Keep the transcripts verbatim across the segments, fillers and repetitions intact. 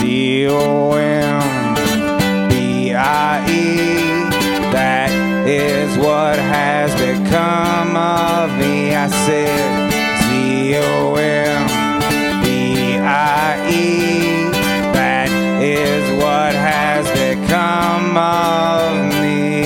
C O M B I E. That is what has become of me. I said C O M B I E. That is what has become of me.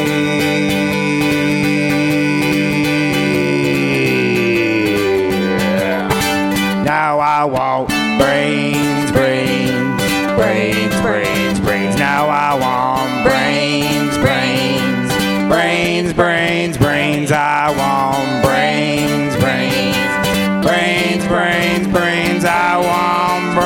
Now I want brains, brains, brains, brains, brains. Now I want brains, brains, brains, brains, brains. I want brains, brains, brains, brains, brains. I want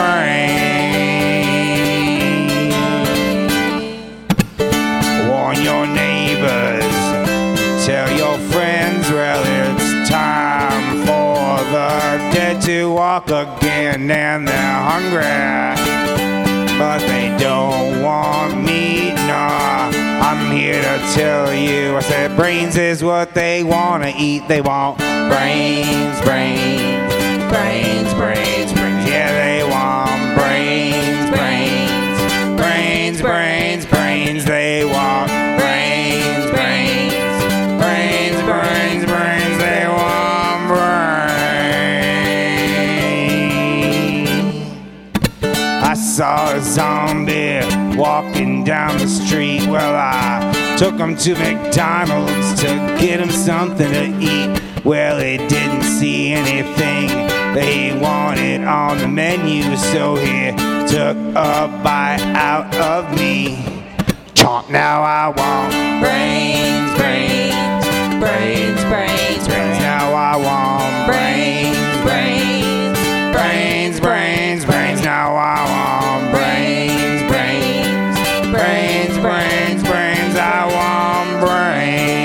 brains. Warn your neighbors, tell your friends, well, it's time for the dead to walk again, and they're hungry, but they don't want meat. Nah, I'm here to tell you, I said brains is what they want to eat. They want brains, brains, brains, brains, brains. Yeah, they want brains, brains, brains, brains, brains. They want brains, brains, brains, brains, brains. They want brains. I saw a zombie walking down the street. Well, I took him to McDonald's to get him something to eat. Well, he didn't see anything that he wanted on the menu, so he took a bite out of me. Chomp, now I want brains, brains, brains, brains, brains. Now I want brains, brains, brains, brains, brains. Now I want brains, brains, brains, brains, brains. I want brains.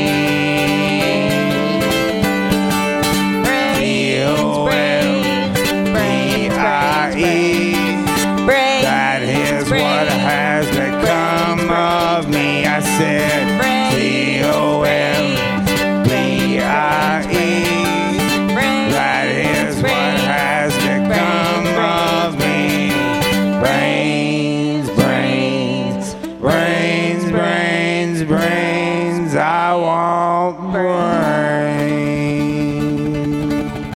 B O M B I E. That is what has become of me. I said C O M B I E. That is what has become of me. Brains.